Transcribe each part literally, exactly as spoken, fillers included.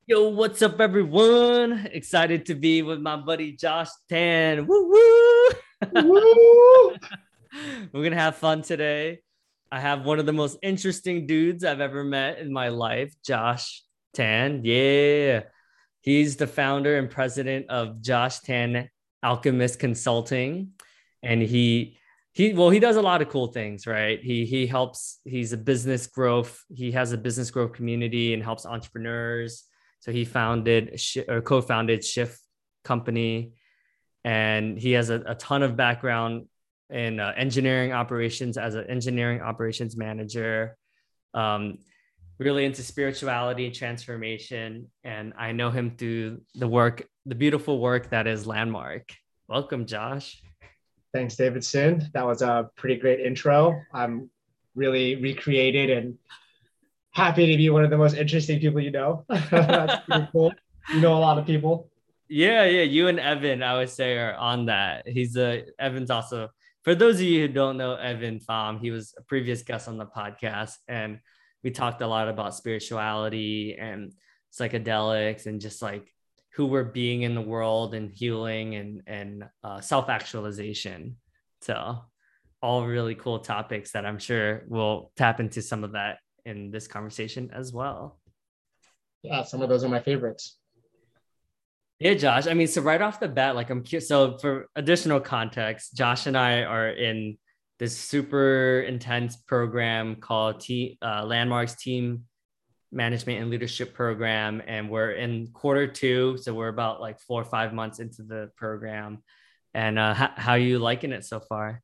Yo, what's up, everyone? Excited to be with my buddy Josh Tan. Woo woo! Woo! We're gonna have fun today. I have one of the most interesting dudes I've ever met in my life, Josh Tan. Yeah, he's the founder and president of Josh Tan Alchemist Consulting, and he he well he does a lot of cool things, right? He he helps. He's a business growth. He has a business growth community and helps entrepreneurs. So he founded or co-founded Shift Company, and he has a, a ton of background in uh, engineering operations as an engineering operations manager. Um, really into spirituality and transformation, and I know him through the work, the beautiful work that is Landmark. Welcome, Josh. Thanks, Davidson. That was a pretty great intro. I'm really recreated and happy to be one of the most interesting people you know. That's pretty cool. You know a lot of people. Yeah, yeah. You and Evan, I would say, are on that. He's a Evan's also, for those of you who don't know Evan Pham, he was a previous guest on the podcast, and we talked a lot about spirituality and psychedelics and just like who we're being in the world and healing and and uh, self actualization. So all really cool topics that I'm sure we'll tap into some of that in this conversation as well. Yeah, some of those are my favorites. Yeah, Josh. I mean, so right off the bat, like I'm curious. So for additional context, Josh and I are in this super intense program called T uh, Landmarks Team Management and Leadership Program, and we're in quarter two. So we're about like four or five months into the program. And uh, how, how are you liking it so far?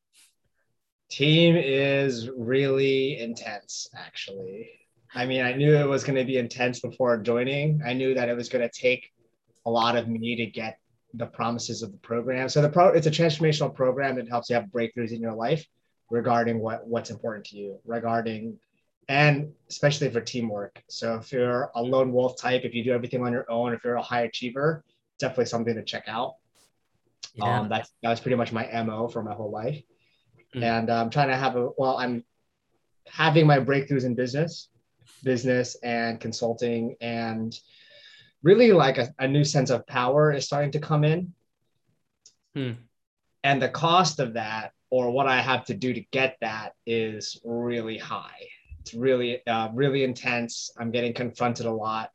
Team is really intense, actually. I mean, I knew it was going to be intense before joining. I knew that it was going to take a lot of me to get the promises of the program. So the pro it's a transformational program that helps you have breakthroughs in your life regarding what what's important to you, regarding and especially for teamwork. So if you're a lone wolf type, if you do everything on your own, if you're a high achiever, definitely something to check out. Yeah. Um, that's that was pretty much my M O for my whole life. Mm. And I'm trying to have a well, I'm having my breakthroughs in business, business and consulting, and really like a, a new sense of power is starting to come in. Mm. And the cost of that, or what I have to do to get that, is really high. It's really, uh, really intense. I'm getting confronted a lot.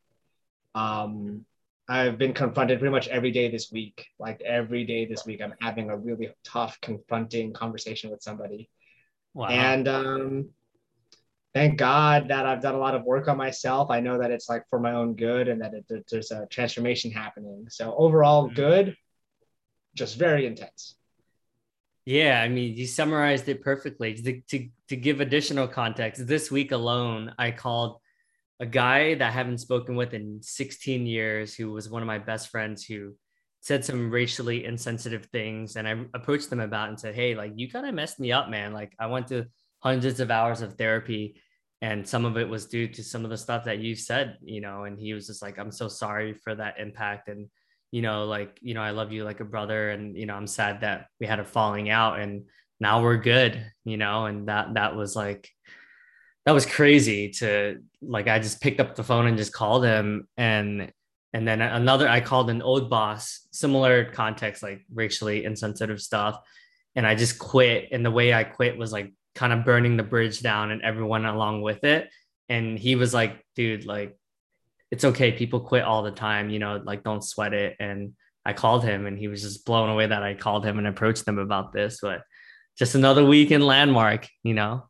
Um, I've been confronted pretty much every day this week. Like every day this week, I'm having a really tough, confronting conversation with somebody. Wow. And um, thank God that I've done a lot of work on myself. I know that it's like for my own good and that it, there's a transformation happening. So overall, Mm. good, just very intense. Yeah, I mean, you summarized it perfectly. To, to, to give additional context, this week alone, I called a guy that I haven't spoken with in sixteen years, who was one of my best friends, who said some racially insensitive things. And I approached them about and said, hey, like, you kind of messed me up, man. Like, I went to hundreds of hours of therapy, and some of it was due to some of the stuff that you said, you know. And he was just like, I'm so sorry for that impact. And, you know, like, you know, I love you like a brother. And, you know, I'm sad that we had a falling out and now we're good, you know. And that, that was like, that was crazy to like I just picked up the phone and just called him. and and then another I called an old boss, similar context, like racially insensitive stuff, and I just quit. And the way I quit was like kind of burning the bridge down and everyone along with it. And he was like, dude, like it's okay, people quit all the time, you know, like don't sweat it. And I called him and he was just blown away that I called him and approached him about this. But just another week in Landmark, you know.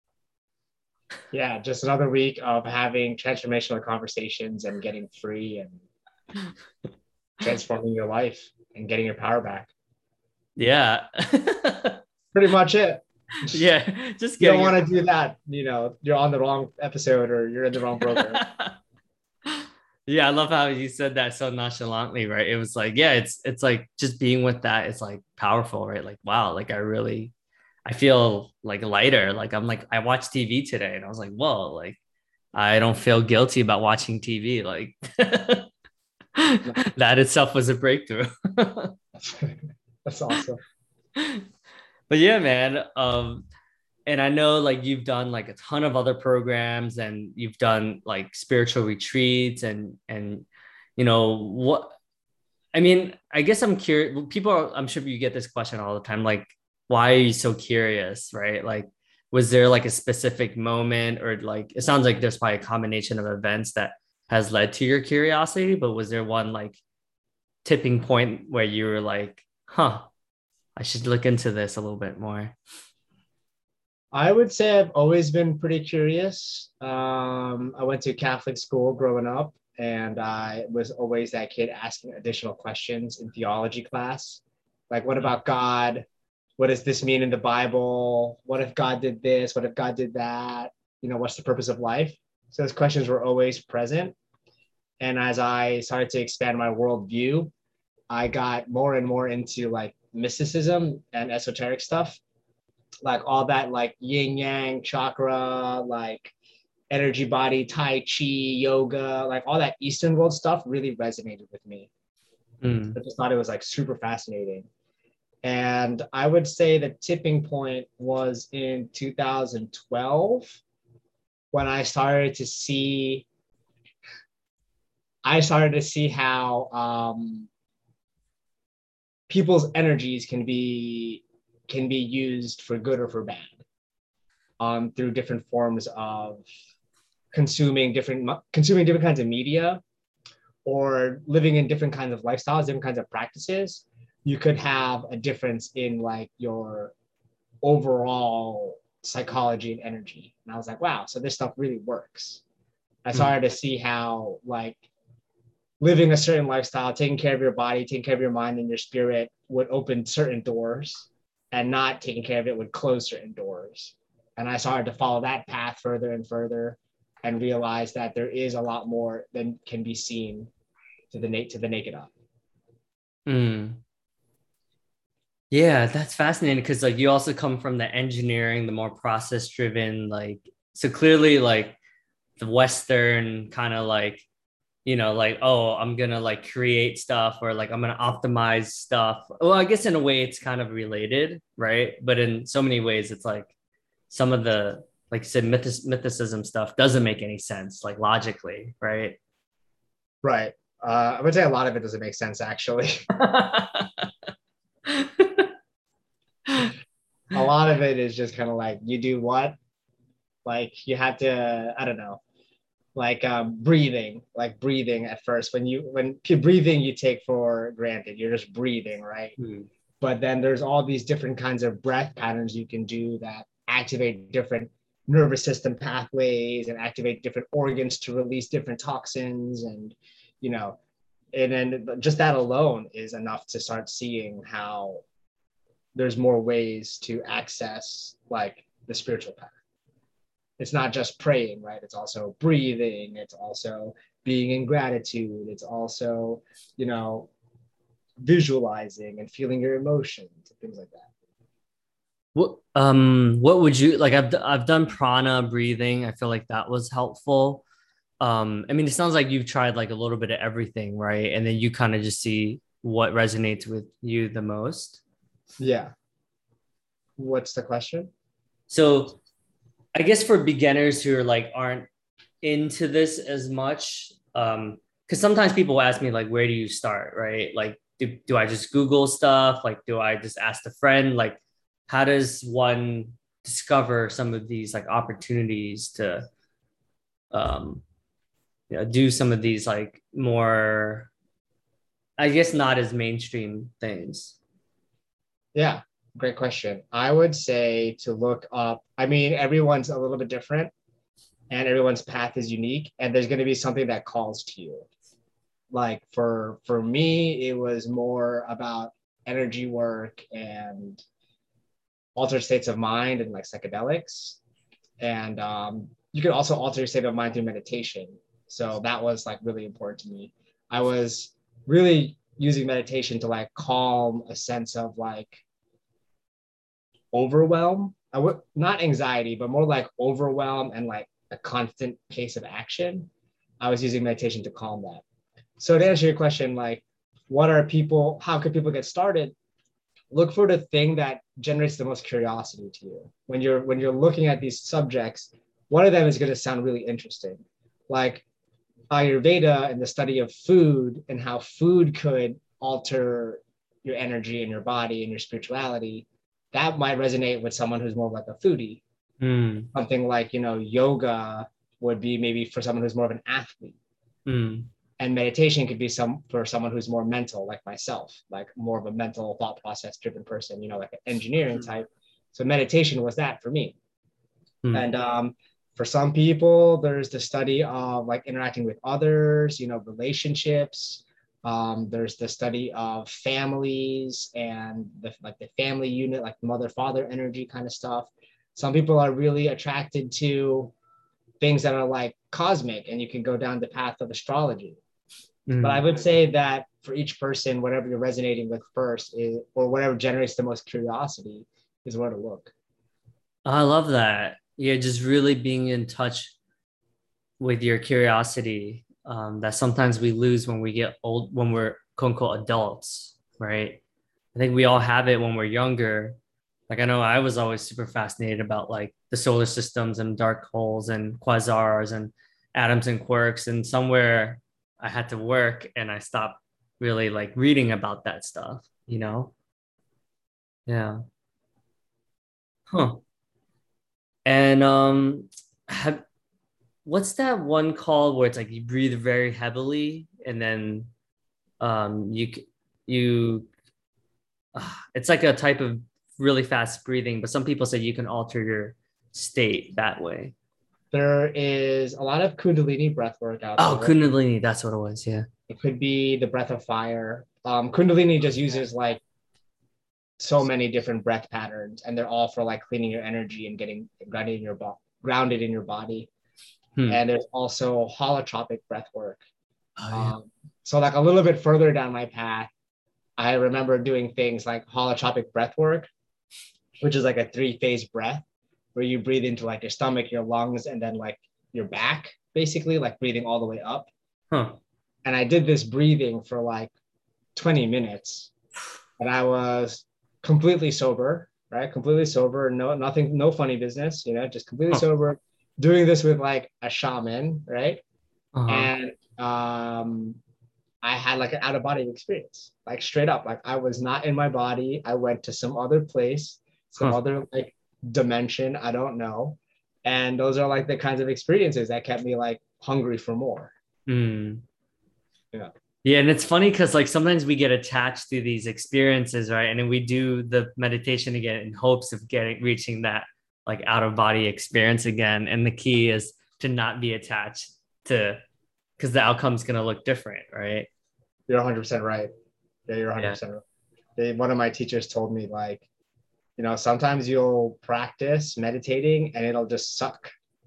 Yeah, just another week of having transformational conversations and getting free and transforming your life and getting your power back. Yeah. Pretty much it. Yeah, just You don't getting your. want to do that, you know, you're on the wrong episode or you're in the wrong broker. Yeah, I love how you said that so nonchalantly, right? It was like, yeah, it's it's like just being with that is like powerful, right? Like, wow, like I really I feel like lighter. Like I'm like I watched T V today and I was like, whoa, like I don't feel guilty about watching T V. Like that itself was a breakthrough. That's awesome. But yeah, man. Um, and I know like you've done like a ton of other programs and you've done like spiritual retreats and and you know, what, I mean, I guess I'm curious. People are, I'm sure you get this question all the time. Like, why are you so curious? Right. Like, was there like a specific moment, or like, it sounds like there's probably a combination of events that has led to your curiosity, but was there one like tipping point where you were like, huh, I should look into this a little bit more? I would say I've always been pretty curious. Um, I went to Catholic school growing up, and I was always that kid asking additional questions in theology class. Like, what about God? What does this mean in the Bible? What if God did this? What if God did that? You know, what's the purpose of life? So those questions were always present. And as I started to expand my worldview, I got more and more into like mysticism and esoteric stuff, like all that like yin yang chakra, like energy body, tai chi, yoga, like all that Eastern world stuff really resonated with me. Mm. I just thought it was like super fascinating. And I would say the tipping point was in two thousand twelve when I started to see, I started to see how um, people's energies can be can be used for good or for bad, um, through different forms of consuming different consuming different kinds of media, or living in different kinds of lifestyles, different kinds of practices. You could have a difference in like your overall psychology and energy. And I was like, wow, so this stuff really works. I Mm. started to see how like living a certain lifestyle, taking care of your body, taking care of your mind and your spirit would open certain doors, and not taking care of it would close certain doors. And I started to follow that path further and further, and realize that there is a lot more than can be seen to the na- to the naked eye. Mm. Yeah, that's fascinating because like you also come from the engineering, the more process driven, like so clearly like the Western kind of like, you know, like, oh, I'm gonna like create stuff, or like I'm gonna optimize stuff. Well, I guess in a way it's kind of related, right? But in so many ways, it's like some of the, like you said, myth- mythicism stuff doesn't make any sense, like logically, right? Right. Uh, I would say a lot of it doesn't make sense, actually. A lot of it is just kind of like, you do what? Like you have to, I don't know, like um, breathing, like breathing at first. When you, when breathing you take for granted, you're just breathing, right? Hmm. But then there's all these different kinds of breath patterns you can do that activate different nervous system pathways and activate different organs to release different toxins. And, you know, and then just that alone is enough to start seeing how there's more ways to access like the spiritual path. It's not just praying, right? It's also breathing. It's also being in gratitude. It's also, you know, visualizing and feeling your emotions and things like that. What um what would you like? I've I've done prana breathing. I feel like that was helpful. Um, I mean, it sounds like you've tried like a little bit of everything, right? And then you kind of just see what resonates with you the most. Yeah. What's the question? So I guess for beginners who are like aren't into this as much, um, because sometimes people ask me like, where do you start, right? Like, do, do I just Google stuff? Like, do I just ask a friend? Like, how does one discover some of these like opportunities to um, you know, do some of these like more, I guess, not as mainstream things? Yeah, great question. I would say to look up, I mean, everyone's a little bit different and everyone's path is unique, and there's going to be something that calls to you. Like for for me, it was more about energy work and altered states of mind and like psychedelics. And um, you could also alter your state of mind through meditation. So that was like really important to me. I was really using meditation to like calm a sense of like overwhelm. I would not anxiety, but more like overwhelm and like a constant pace of action. I was using meditation to calm that. So to answer your question, like, what are people? How could people get started? Look for the thing that generates the most curiosity to you. When you're when you're looking at these subjects, one of them is going to sound really interesting. Like Ayurveda and the study of food and how food could alter your energy and your body and your spirituality, that might resonate with someone who's more like a foodie. Mm. Something like, you know, yoga would be maybe for someone who's more of an athlete. Mm. And meditation could be some for someone who's more mental, like myself, like more of a mental thought process driven person, you know, like an engineering Mm. type. So meditation was that for me. Mm. And um, for some people, there's the study of like interacting with others, you know, relationships. Um, there's the study of families and the, like the family unit, like mother father energy kind of stuff. Some people are really attracted to things that are like cosmic, and you can go down the path of astrology. But I Mm. would say that for each person, whatever you're resonating with first is, or whatever generates the most curiosity is where to look. I love that. Yeah, just really being in touch with your curiosity, um, that sometimes we lose when we get old, when we're quote unquote adults, right? I think we all have it when we're younger. Like I know I was always super fascinated about like the solar systems and dark holes and quasars and atoms and quarks. And somewhere I had to work and I stopped really like reading about that stuff, you know? Yeah. Huh. And um have what's that one called where it's like you breathe very heavily and then um you you uh, it's like a type of really fast breathing, but some people say you can alter your state that way. There is a lot of Kundalini breath work out Oh, there. Kundalini, that's what it was. Yeah. It could be the breath of fire. Um, Kundalini just uses like so many different breath patterns, and they're all for like cleaning your energy and getting grounded in your body, grounded in your body. Hmm. And there's also holotropic breath work. Oh yeah. Um, so like a little bit further down my path, I remember doing things like holotropic breath work, which is like a three phase breath where you breathe into like your stomach, your lungs, and then like your back, basically like breathing all the way up. Huh. And I did this breathing for like twenty minutes, and I was completely sober, right? Completely sober, no nothing, no funny business, you know, just completely Huh. sober, doing this with like a shaman, right? Uh-huh. And um, I had like an out of body experience, like straight up, like I was not in my body. I went to some other place, some Huh. other like dimension, I don't know. And those are like the kinds of experiences that kept me like hungry for more. Hmm. Yeah. Yeah, and it's funny because like sometimes we get attached to these experiences, right? And then we do the meditation again in hopes of getting reaching that like out of body experience again. And the key is to not be attached to because the outcome's gonna look different, right? You're one hundred percent right. Yeah, you're Yeah. one hundred percent right. They, one of my teachers told me, like, you know, sometimes you'll practice meditating and it'll just suck.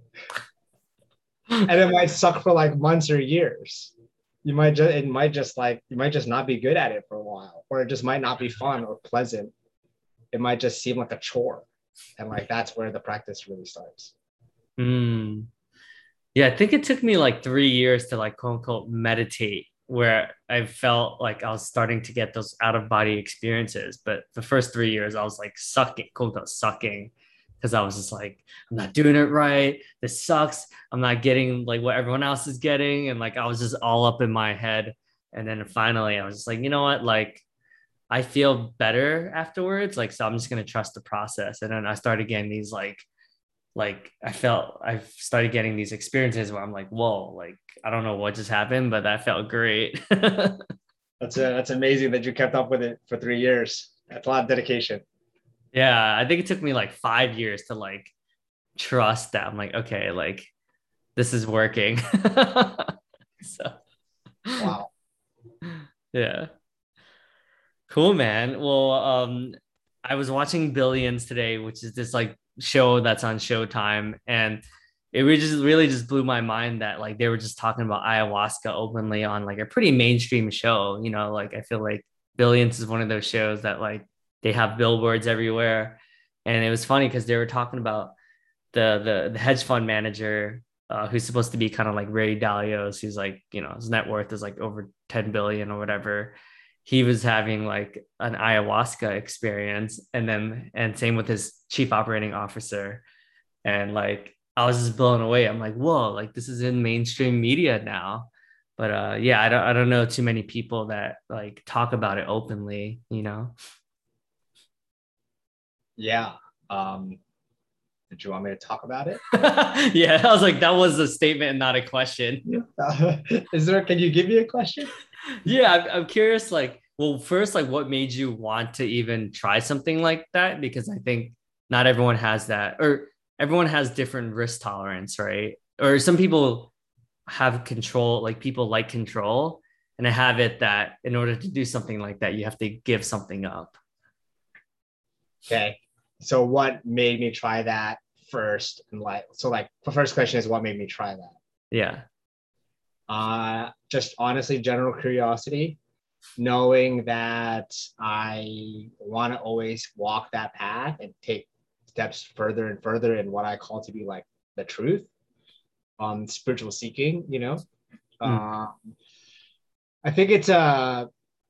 And it might suck for like months or years. You might just, it might just like, you might just not be good at it for a while, or it just might not be fun or pleasant. It might just seem like a chore. And like, that's where the practice really starts. Mm. Yeah, I think it took me like three years to like quote unquote meditate, where I felt like I was starting to get those out of body experiences. But the first three years, I was like sucking, quote unquote, sucking, because I was just like, I'm not doing it right. This sucks. I'm not getting like what everyone else is getting. And like I was just all up in my head. And then finally, I was just like, you know what? Like, I feel better afterwards. Like, so I'm just going to trust the process. And then I started getting these like, like I felt I've started getting these experiences where I'm like, whoa, like I don't know what just happened, but that felt great. That's a, that's amazing that you kept up with it for three years. That's a lot of dedication. Yeah, I think it took me like five years to like trust that. I'm like, okay, like this is working. So Wow. yeah. Cool, man. Well, um, I was watching Billions today, which is this like show that's on Showtime, and it really just really just blew my mind that like they were just talking about ayahuasca openly on like a pretty mainstream show. You know, like I feel like Billions is one of those shows that like they have billboards everywhere, and it was funny because they were talking about the the the hedge fund manager uh, who's supposed to be kind of like Ray Dalio's, who's like, you know, his net worth is like over ten billion or whatever. He was having like an ayahuasca experience, and then and same with his chief operating officer. And like I was just blown away. I'm like, whoa, like this is in mainstream media now. But uh, yeah, I don't I don't know too many people that like talk about it openly, you know. Yeah. Um, did you want me to talk about it? Yeah, I was like, that was a statement and not a question. Uh, is there? Can you give me a question? Yeah, I'm, I'm curious. Like, well, first, like, what made you want to even try something like that? Because I think not everyone has that, or everyone has different risk tolerance, right? Or some people have control, like people like control, and I have it that in order to do something like that, you have to give something up. Okay. So what made me try that first? And like, so like the first question is what made me try that? Yeah. Uh, just honestly, general curiosity, knowing that I want to always walk that path and take steps further and further in what I call to be like the truth, um, spiritual seeking, you know. Mm. Uh, I think it's uh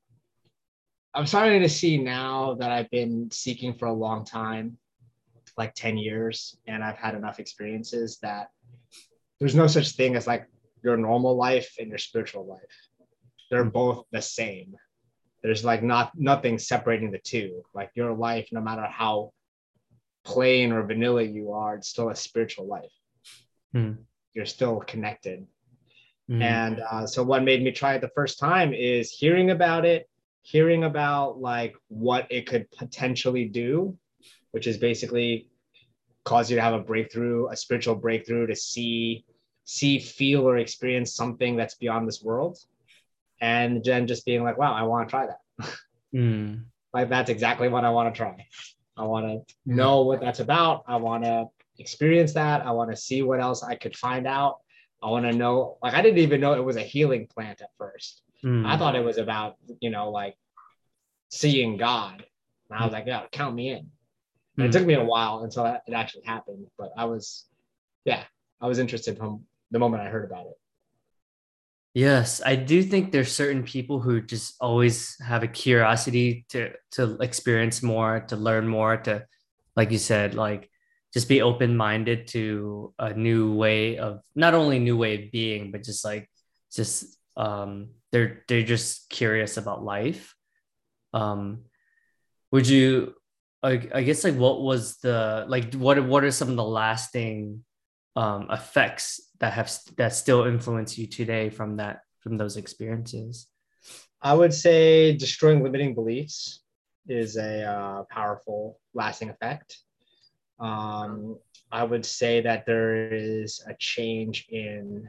I'm starting to see now that I've been seeking for a long time, like ten years, and I've had enough experiences that there's no such thing as like your normal life and your spiritual life. They're Mm. both the same. There's like not nothing separating the two. Like your life, no matter how plain or vanilla you are, it's still a spiritual life. Mm. You're still connected. Mm. And uh, so what made me try it the first time is hearing about it, hearing about like what it could potentially do, which is basically cause you to have a breakthrough, a spiritual breakthrough to see, see, feel, or experience something that's beyond this world. And then just being like, wow, I want to try that. Mm. Like that's exactly what I want to try. I want to know what that's about. I want to experience that. I want to see what else I could find out. I want to know, like, I didn't even know it was a healing plant at first. I Mm. thought it was about, you know, like seeing God. And I Mm. was like, yeah, count me in. And it Mm. took me a while until it actually happened. But I was, yeah, I was interested from the moment I heard about it. Yes, I do think there's certain people who just always have a curiosity to to experience more, to learn more, to, like you said, like just be open-minded to a new way of not only new way of being, but just like just um they're they're just curious about life. Um, would you I, I guess like what was the like what what are some of the lasting um effects that have that still influence you today from that from those experiences? I would say destroying limiting beliefs is a uh, powerful, lasting effect. Um, I would say that there is a change in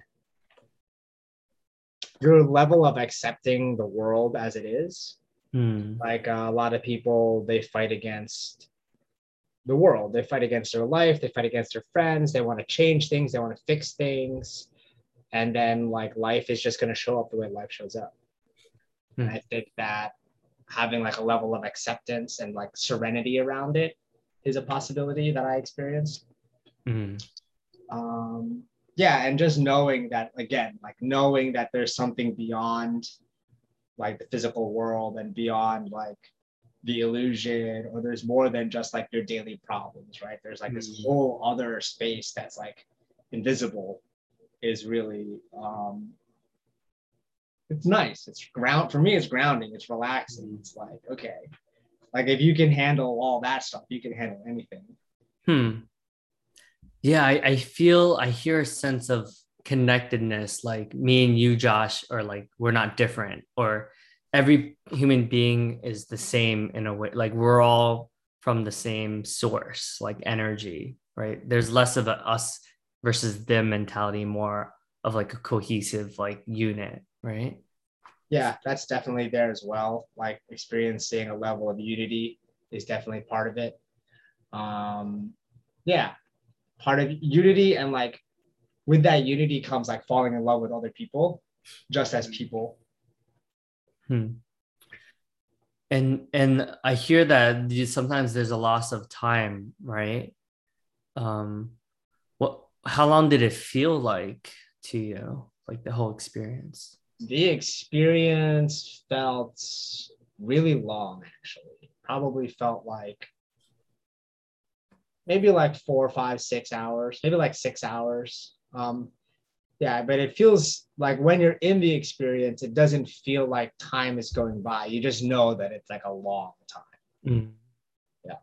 your level of accepting the world as it is. Hmm. Like uh, a lot of people, they fight against the world. They fight against their life. They fight against their friends. They want to change things. They want to fix things. And then like life is just going to show up the way life shows up. And Hmm. I think that having like a level of acceptance and like serenity around it is a possibility that I experienced. Hmm. Um, yeah, and just knowing that again, like knowing that there's something beyond like the physical world and beyond like the illusion, or there's more than just like your daily problems, right? There's like this Hmm. whole other space that's like invisible is really um it's nice. It's ground for me, it's grounding, it's relaxing. It's like, okay, like if you can handle all that stuff, you can handle anything. Hmm. Yeah, I, I feel I hear a sense of connectedness, like me and you, Josh, or like we're not different, or every human being is the same in a way. Like we're all from the same source, like energy, right? There's less of a us versus them mentality, more of like a cohesive like unit, right? Yeah, that's definitely there as well. Like experiencing a level of unity is definitely part of it. Um, yeah, part of unity, and like with that unity comes like falling in love with other people, just as people. Hmm. And and I hear that you, sometimes there's a loss of time, right? Um, what, how long did it feel like to you, like the whole experience? The experience felt really long, actually. Probably felt like maybe like four, five, six hours, maybe like six hours. Um, Yeah, but it feels like when you're in the experience, it doesn't feel like time is going by. You just know that it's like a long time. Mm. Yeah.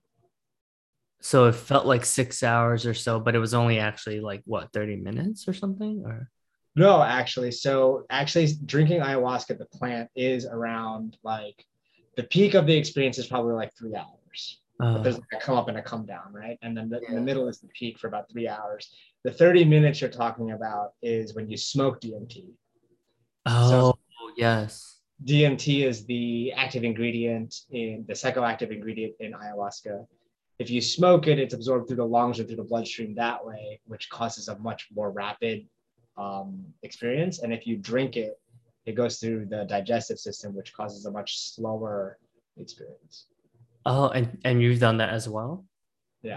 So it felt like six hours or so, but it was only actually like what, thirty minutes or something? Or No, actually. So actually drinking ayahuasca, the plant is around like the peak of the experience is probably like three hours. But there's uh like a come up and a come down, right? And then the, in the yeah. middle is the peak for about three hours. The thirty minutes you're talking about is when you smoke D M T. So Oh, yes. D M T is the active ingredient in the psychoactive ingredient in ayahuasca. If you smoke it, it's absorbed through the lungs or through the bloodstream that way, which causes a much more rapid um, experience. And if you drink it, it goes through the digestive system, which causes a much slower experience. Oh, and and you've done that as well? Yeah.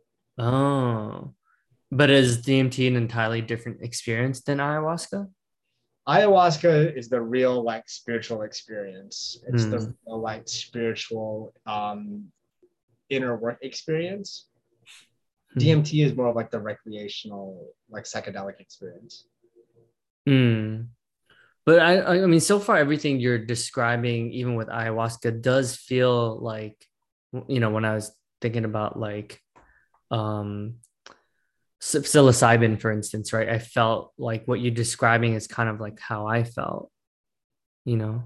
Oh. But is D M T an entirely different experience than ayahuasca? Ayahuasca is the real like spiritual experience. It's the Hmm. real, like spiritual um, inner work experience. Hmm. D M T is more of like the recreational, like psychedelic experience. Hmm. But I, I mean, so far everything you're describing, even with ayahuasca, does feel like, you know, when I was thinking about like um psilocybin, for instance, right? I felt like what you're describing is kind of like how I felt, you know.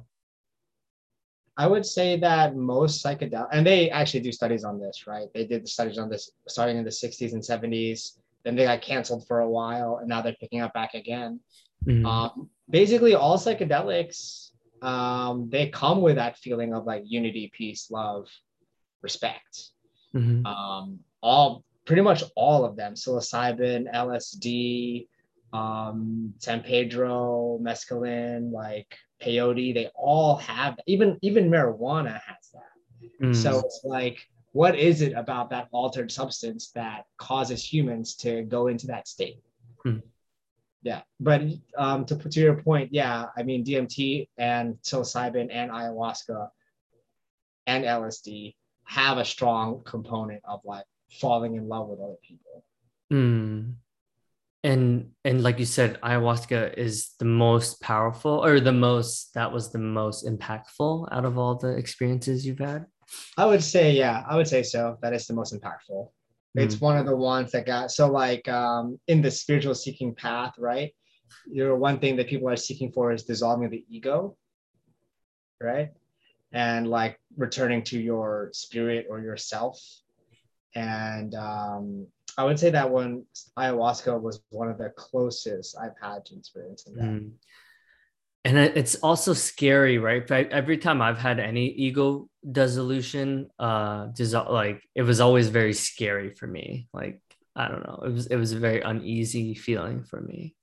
I would say that most psychedelic, and they actually do studies on this, right? They did the studies on this starting in the sixties and seventies. Then they got canceled for a while, and now they're picking up back again. Mm-hmm. Um, basically, all psychedelics, um, they come with that feeling of like unity, peace, love, respect. Mm-hmm. Um, all pretty much all of them: psilocybin, L S D, um, San Pedro, mescaline, like peyote. They all have even even marijuana has that. So Mm-hmm. it's like, what is it about that altered substance that causes humans to go into that state? Yeah, but um, to put to your point, yeah, I mean D M T and psilocybin and ayahuasca and L S D have a strong component of like falling in love with other people. Mm-hmm. And and like you said, ayahuasca is the most powerful or the most that was the most impactful out of all the experiences you've had. I would say, yeah, I would say so. That is the most impactful. It's Mm. one of the ones that got so like um, in the spiritual seeking path, right? You know, one thing that people are seeking for is dissolving the ego, right? And like returning to your spirit or yourself. And um, I would say that one ayahuasca was one of the closest I've had to experiencing that. Mm. And it's also scary, right? Every time I've had any ego dissolution, uh, just like it was always very scary for me. Like I don't know, it was it was a very uneasy feeling for me.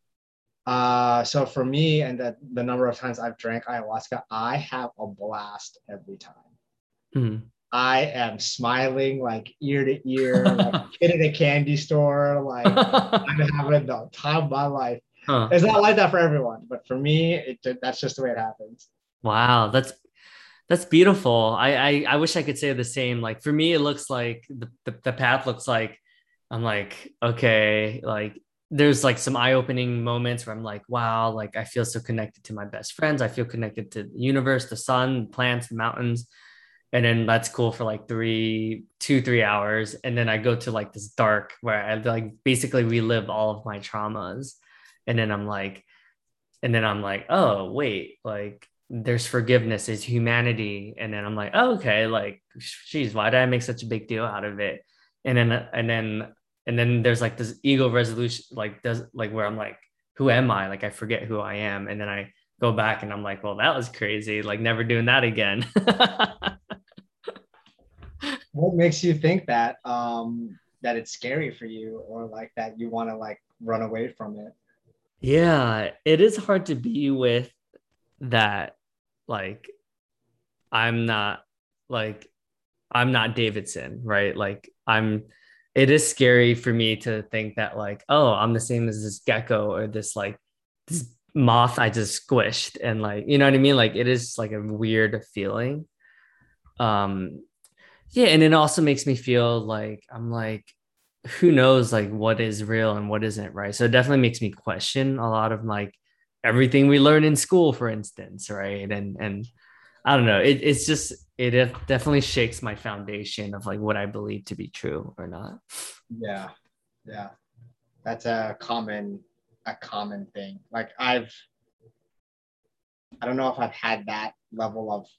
Uh, so for me and the, the number of times I've drank ayahuasca, I have a blast every time. Hmm. I am smiling like ear to ear, like a kid in a candy store. Like I'm having the time of my life. Huh. It's not like that for everyone, but for me, it, that's just the way it happens. Wow, that's that's beautiful. I, I I wish I could say the same. Like for me, it looks like the, the, the path looks like I'm like, okay, like there's like some eye-opening moments where I'm like, wow, like I feel so connected to my best friends. I feel connected to the universe, the sun, plants, the mountains. And then that's cool for like three, two, three hours. And then I go to like this dark where I like basically relive all of my traumas. And then I'm like, and then I'm like, oh, wait, like there's forgiveness, there's humanity. And then I'm like, oh, okay, like, geez, why did I make such a big deal out of it? And then, and then, and then there's like this ego resolution, like, does like where I'm like, who am I? Like, I forget who I am. And then I go back and I'm like, well, that was crazy. Like, never doing that again. What makes you think that um, that it's scary for you, or like that you want to like run away from it? Yeah, it is hard to be with that. Like, I'm not like I'm not Davidson, right? Like I'm it is scary for me to think that like, oh, I'm the same as this gecko or this like this moth I just squished and like, you know what I mean? Like it is like a weird feeling. Um yeah, and it also makes me feel like I'm like who knows like what is real and what isn't, right? So it definitely makes me question a lot of like everything we learn in school, for instance, right? And and I don't know, it, it's just it definitely shakes my foundation of like what I believe to be true or not. Yeah, yeah, that's a common a common thing. Like I've I don't know if I've had that level of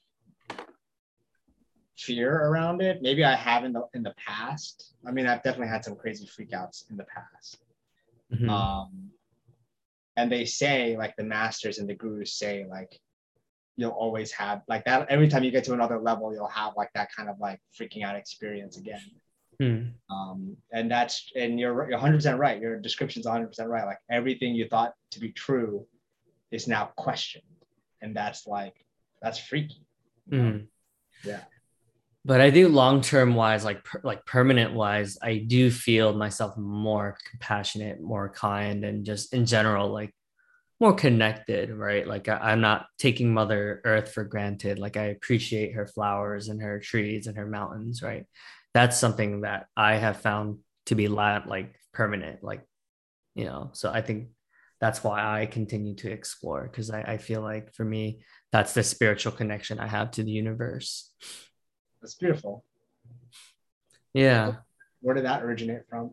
fear around it. Maybe I have in the in the past. I mean, I've definitely had some crazy freakouts in the past. Mm-hmm. Um, and they say, like the masters and the gurus say, like you'll always have like that. Every time you get to another level, you'll have like that kind of like freaking out experience again. Mm. Um, and that's and you're you're one hundred percent right. Your description's one hundred percent right. Like everything you thought to be true is now questioned, and that's like that's freaky. You know? Mm. Yeah. But I think long term wise, like per, like permanent wise, I do feel myself more compassionate, more kind, and just in general like more connected, right? Like I, I'm not taking Mother Earth for granted. Like I appreciate her flowers and her trees and her mountains, right? That's something that I have found to be la- like permanent, like you know. So I think that's why I continue to explore because I, I feel like for me, that's the spiritual connection I have to the universe. That's beautiful. Yeah. Where did that originate from?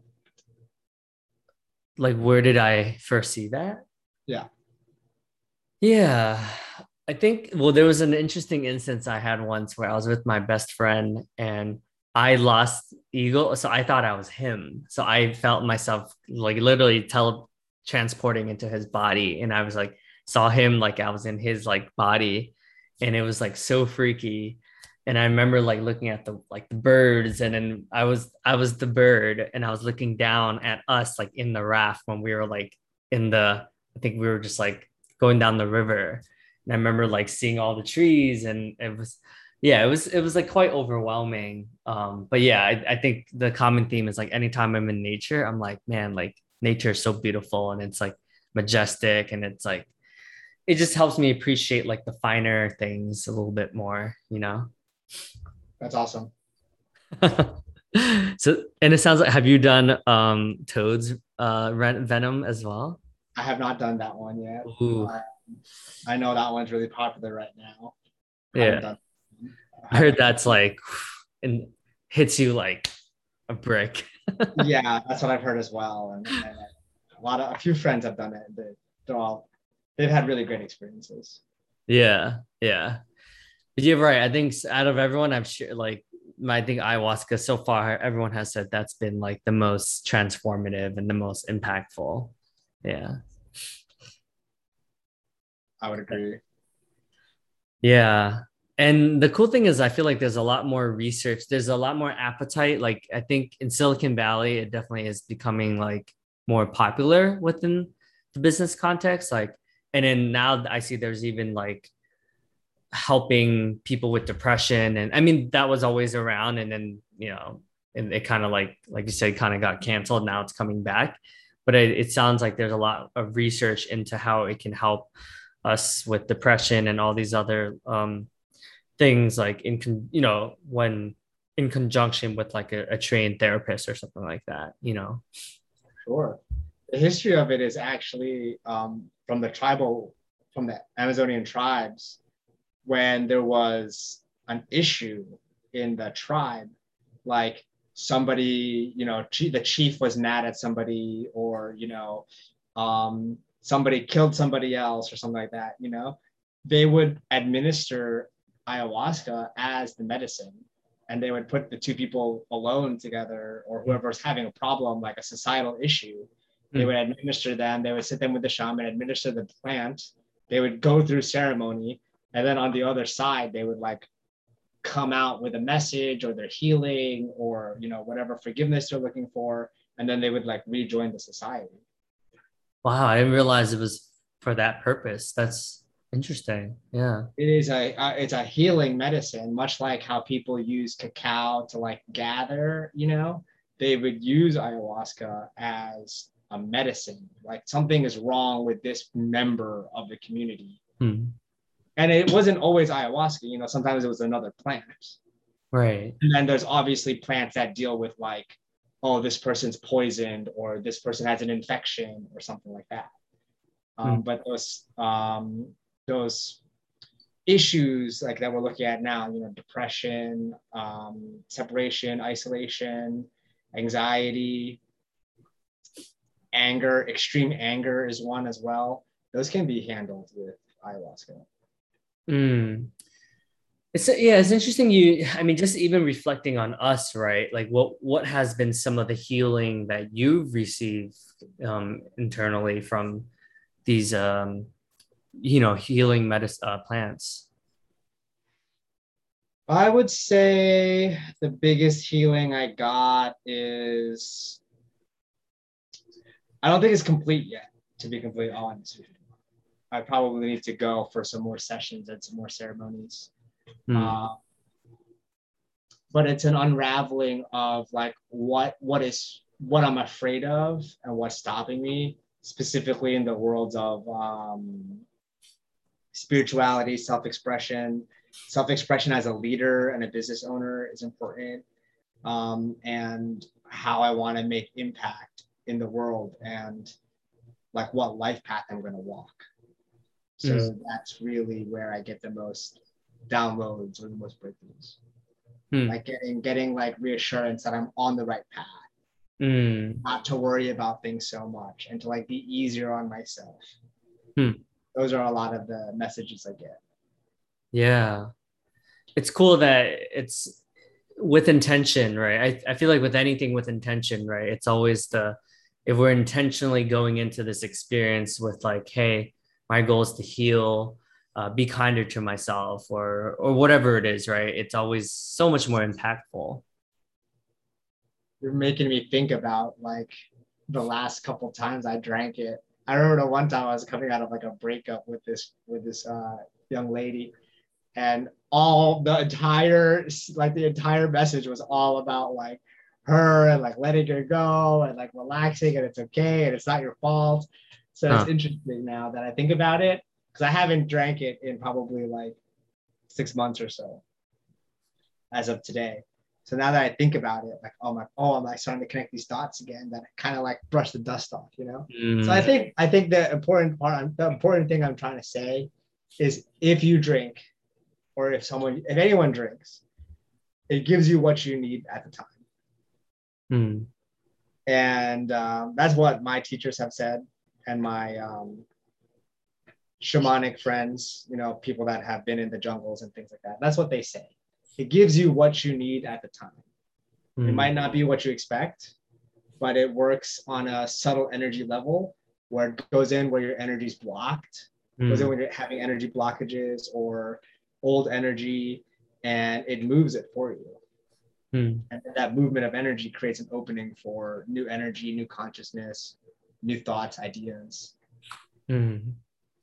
Like where did I first see that? Yeah. Yeah. I think, well, there was an interesting instance I had once where I was with my best friend and I lost Eagle. So I thought I was him. So I felt myself like literally tele transporting into his body. And I was like, saw him like I was in his like body. And it was like so freaky. And I remember like looking at the like the birds, and then I was I was the bird, and I was looking down at us like in the raft when we were like in the I think we were just like going down the river. And I remember like seeing all the trees, and it was yeah, it was it was like quite overwhelming. Um, but yeah, I, I think the common theme is like anytime I'm in nature, I'm like, man, like nature is so beautiful and it's like majestic, and it's like it just helps me appreciate like the finer things a little bit more, you know? That's awesome. So, and it sounds like, have you done um Toad's uh Venom as well? I have not done that one yet. Ooh, Uh, I know that one's really popular right now. I haven't yeah. done. I heard that's like and hits you like a brick. Yeah, that's what I've heard as well. And, and a lot of a few friends have done it. They, they're all they've had really great experiences. Yeah, yeah. But you're right. I think out of everyone I've shared, like my, I think ayahuasca so far, everyone has said that's been like the most transformative and the most impactful. Yeah. I would agree. Yeah. And the cool thing is, I feel like there's a lot more research. There's a lot more appetite. Like, I think in Silicon Valley, it definitely is becoming like more popular within the business context. Like, and then now I see there's even like helping people with depression. And I mean, that was always around. And then, you know, and it kind of like, like you said, kind of got canceled. Now it's coming back. But it, it sounds like there's a lot of research into how it can help us with depression and all these other um, things like in con- you know when in conjunction with like a, a trained therapist or something like that, you know. Sure. The history of it is actually um, from the tribal, from the Amazonian tribes, when there was an issue in the tribe, like somebody, you know, the chief was mad at somebody, or, you know, um, somebody killed somebody else or something like that, you know, they would administer ayahuasca as the medicine. And they would put the two people alone together, or whoever's having a problem, like a societal issue. They would administer them. They would sit them with the shaman, administer the plant. They would go through ceremony. And then on the other side, they would like come out with a message or their healing or, you know, whatever forgiveness they're looking for. And then they would like rejoin the society. Wow, I didn't realize it was for that purpose. That's interesting. Yeah. It is a, uh, it's a healing medicine, much like how people use cacao to like gather, you know, they would use ayahuasca as a medicine. Like something is wrong with this member of the community. Hmm. And it wasn't always ayahuasca, you know, sometimes it was another plant. Right. And then there's obviously plants that deal with like oh, this person's poisoned or this person has an infection or something like that. Um, Mm. but those um, those issues like that we're looking at now, you know, depression, um, separation, isolation, anxiety, anger, extreme anger is one as well. Those can be handled with ayahuasca. Mm. It's yeah, it's interesting. You, I mean, just even reflecting on us, right? Like, what what has been some of the healing that you've received um, internally from these, um, you know, healing medicine uh, plants? I would say the biggest healing I got is I don't think it's complete yet, to be completely honest with you. I probably need to go for some more sessions and some more ceremonies. Mm. Uh, but it's an unraveling of like what what is what I'm afraid of and what's stopping me, specifically in the worlds of um, spirituality, self-expression. Self-expression as a leader and a business owner is important, um, and how I want to make impact in the world and like what life path I'm going to walk. Mm. So that's really where I get the most downloads or the most breakthroughs. Mm. Like getting getting like reassurance that I'm on the right path, Mm. not to worry about things so much and to like be easier on myself. Mm. Those are a lot of the messages I get. Yeah, it's cool that it's with intention, right? I, I feel like with anything with intention, right? It's always the, if we're intentionally going into this experience with like, hey, my goal is to heal, uh, be kinder to myself, or or whatever it is, right? It's always so much more impactful. You're making me think about like the last couple times I drank it. I remember the one time I was coming out of like a breakup with this with this uh, young lady, and all the entire like the entire message was all about like her and like letting her go and like relaxing and it's okay and it's not your fault. So it's Huh. interesting now that I think about it because I haven't drank it in probably like six months or so as of today. So now that I think about it, like, oh my, oh, am I starting to connect these dots again? That kind of like brush the dust off, you know. So I Mm. think I think the important part, the important thing I'm trying to say, is if you drink, or if someone, if anyone drinks, it gives you what you need at the time, Mm. and um, that's what my teachers have said, and my um, shamanic friends, you know, people that have been in the jungles and things like that. That's what they say. It gives you what you need at the time. It Mm. might not be what you expect, but it works on a subtle energy level where it goes in where your energy is blocked, goes in Mm. when you're having energy blockages or old energy, and it moves it for you. Mm. And that movement of energy creates an opening for new energy, new consciousness, new thoughts, ideas. Mm.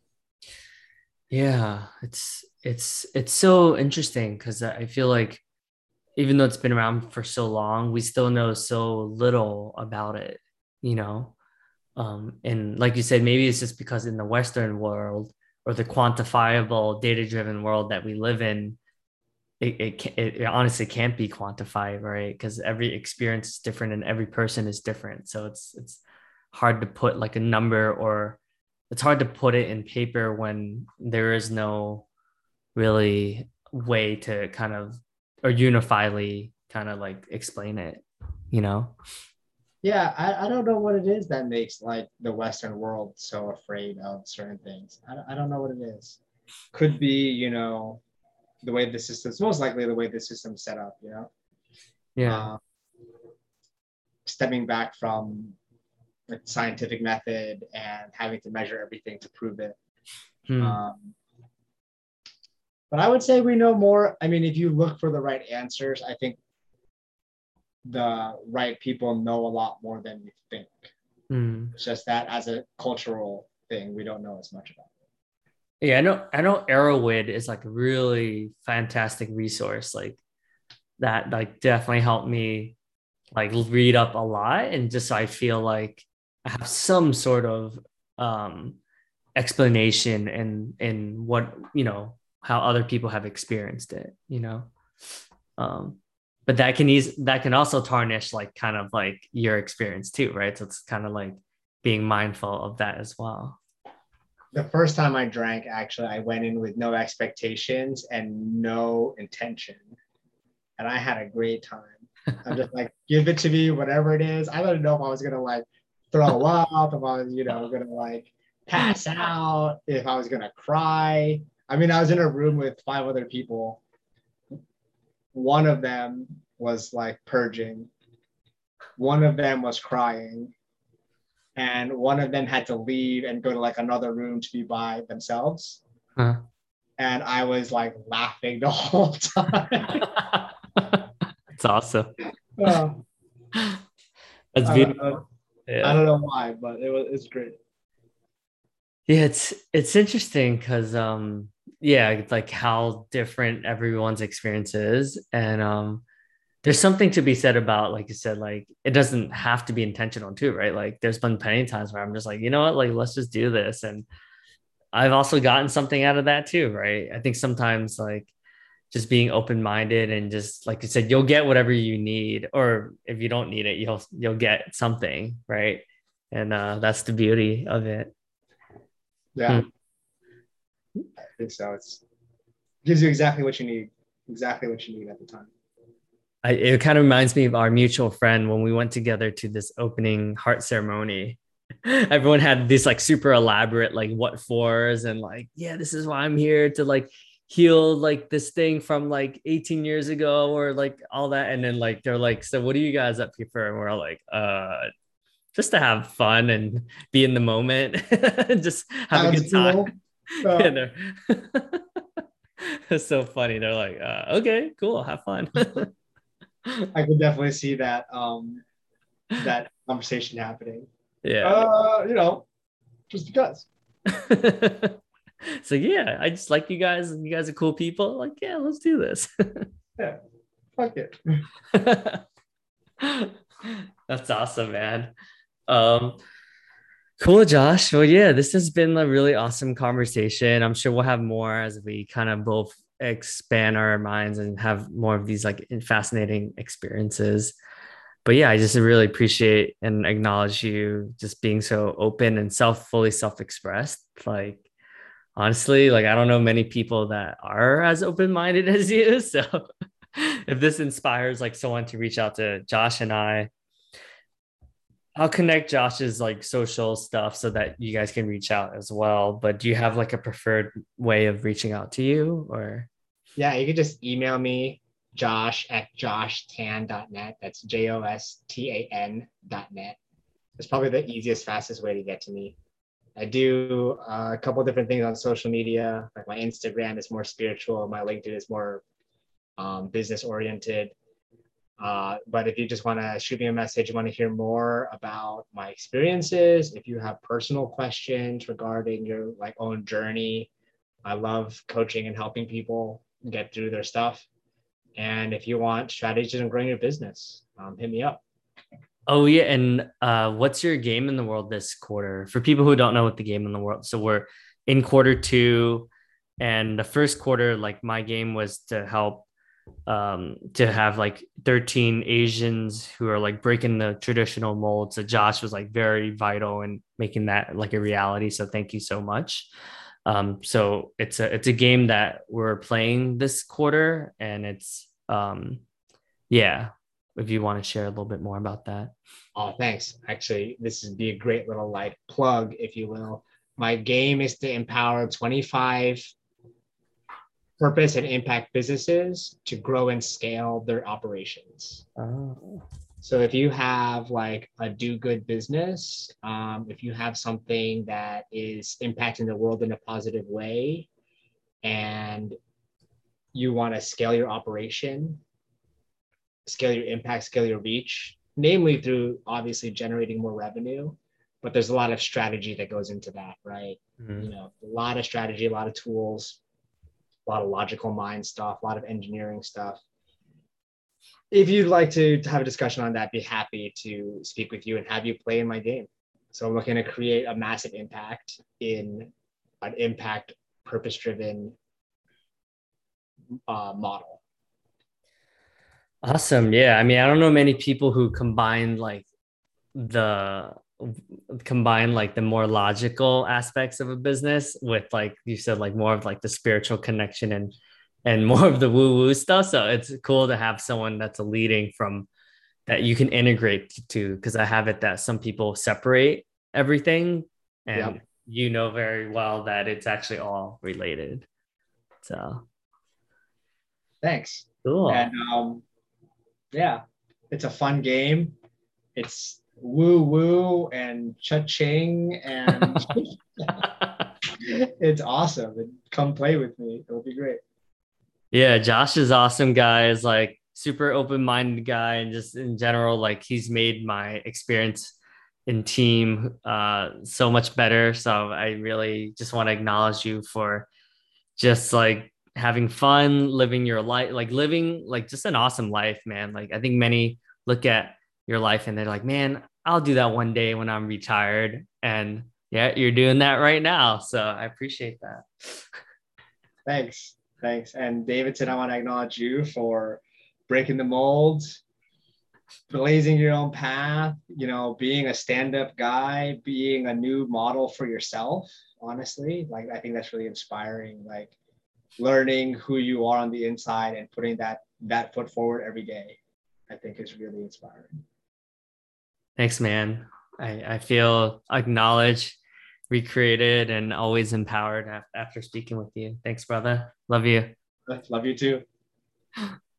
Yeah, it's it's it's so interesting because I feel like even though it's been around for so long, we still know so little about it, you know? Um, and like you said, maybe it's just because in the Western world or the quantifiable data-driven world that we live in, it, it, it honestly can't be quantified, right? Because every experience is different and every person is different. So it's it's hard to put like a number, or it's hard to put it in paper when there is no really way to kind of or unifyly kind of like explain it, you know? Yeah, I, I don't know what it is that makes like the Western world so afraid of certain things. I, I don't know what it is. Could be, you know, the way the system's most likely the way the system's set up, you know, Yeah. uh, stemming back from like scientific method and having to measure everything to prove it. Hmm. Um, but I would say we know more. I mean, if you look for the right answers, I think the right people know a lot more than we think. Hmm. It's just that as a cultural thing, we don't know as much about Yeah, I know I know Arrowhead is like a really fantastic resource. Like that like definitely helped me like read up a lot, and just so I feel like I have some sort of um explanation in in what, you know, how other people have experienced it, you know. Um but that can ease that can also tarnish like kind of like your experience too, right? So it's kind of like being mindful of that as well. The first time I drank, actually, I went in with no expectations and no intention, and I had a great time. I'm just like, give it to me, whatever it is. I don't know if I was gonna like throw up, if I was, you know, gonna like pass out, if I was gonna cry. I mean, I was in a room with five other people. One of them was like purging. One of them was crying. And one of them had to leave and go to like another room to be by themselves. Huh. And I was like laughing the whole time. It's awesome. uh, That's I, don't, beautiful. I Yeah. don't know why, but it was it's great. Yeah, it's it's interesting because um yeah, it's like how different everyone's experience is. And um there's something to be said about, like you said, like it doesn't have to be intentional too, right? Like there's been plenty of times where I'm just like, you know what, like let's just do this. And I've also gotten something out of that too, right? I think sometimes like just being open-minded and just like you said, you'll get whatever you need, or if you don't need it, you'll you'll get something, right? And uh that's the beauty of it. Yeah, Hmm. I think so. It's it gives you exactly what you need, exactly what you need at the time. I, it kind of reminds me of our mutual friend when we went together to this opening heart ceremony. Everyone had these like super elaborate like what fors and like, yeah, this is why I'm here to like heal like this thing from like eighteen years ago or like all that. And then like they're like, so what are you guys up here for? And we're all like, uh, just to have fun and be in the moment, just have a Sounds good time. cool. Uh, And it's so funny. They're like, uh, okay, cool, have fun. I could definitely see that um that conversation happening. Yeah. Uh, you know, just because. So yeah, I just like you guys. You guys are cool people. Like, yeah, let's do this. Yeah, fuck it. That's awesome, man. Um, cool, Josh. Well, yeah, this has been a really awesome conversation. I'm sure we'll have more as we kind of both expand our minds and have more of these like fascinating experiences. But yeah, I just really appreciate and acknowledge you just being so open and self fully self-expressed. Like honestly, like I don't know many people that are as open-minded as you. So if this inspires like someone to reach out to Josh and I, I'll connect Josh's like social stuff so that you guys can reach out as well. But do you have like a preferred way of reaching out to you or? Yeah, you could just email me, Josh at josh tan dot net. That's J O S T A N dot net. It's probably the easiest, fastest way to get to me. I do uh, a couple different things on social media. Like my Instagram is more spiritual, my LinkedIn is more um, business oriented. Uh, but if you just want to shoot me a message, you want to hear more about my experiences, if you have personal questions regarding your like own journey, I love coaching and helping people get through their stuff. And if you want strategies in growing your business, um, hit me up. Oh yeah, and uh, what's your game in the world this quarter? For people who don't know what the game in the world, so we're in quarter two, and the first quarter, like my game was to help um to have like thirteen Asians who are like breaking the traditional mold. So Josh was like very vital in making that like a reality. So thank you so much. Um, so it's a it's a game that we're playing this quarter, and it's um yeah, if you want to share a little bit more about that. Oh, thanks. Actually, this would be a great little like plug, if you will. My game is to empower twenty-five purpose and impact businesses to grow and scale their operations. Oh. So if you have like a do good business, um, if you have something that is impacting the world in a positive way, and you want to scale your operation, scale your impact, scale your reach, namely through obviously generating more revenue. But there's a lot of strategy that goes into that, right? You Mhm. know, a lot of strategy, a lot of tools, a lot of logical mind stuff, a lot of engineering stuff. If you'd like to have a discussion on that, be happy to speak with you and have you play in my game. So I'm looking to create a massive impact in an impact purpose driven uh, model. Awesome. Yeah. I mean, I don't know many people who combine like the combine like the more logical aspects of a business with like you said, like more of like the spiritual connection and and more of the woo-woo stuff. So it's cool to have someone that's a leading from that you can integrate to because I have it that some people separate everything and Yep. you know very well that it's actually all related. So Thanks. And cool. um, yeah, it's a fun game. It's woo woo and cha-ching and it's awesome. And come play with me. It'll be great. Yeah, Josh is awesome guy. Is like super open-minded guy and just in general, like he's made my experience in team uh so much better. So I really just want to acknowledge you for just like having fun, living your life, like living like just an awesome life, man. Like I think many look at your life and they're like, man, I'll do that one day when I'm retired. And yeah, you're doing that right now. So I appreciate that. Thanks. Thanks. And Davidson, I want to acknowledge you for breaking the mold, blazing your own path, you know, being a stand-up guy, being a new model for yourself, honestly. Like I think that's really inspiring. Like learning who you are on the inside and putting that that foot forward every day, I think is really inspiring. Thanks, man. I, I feel acknowledged, recreated, and always empowered after speaking with you. Thanks, brother. Love you. Love you too.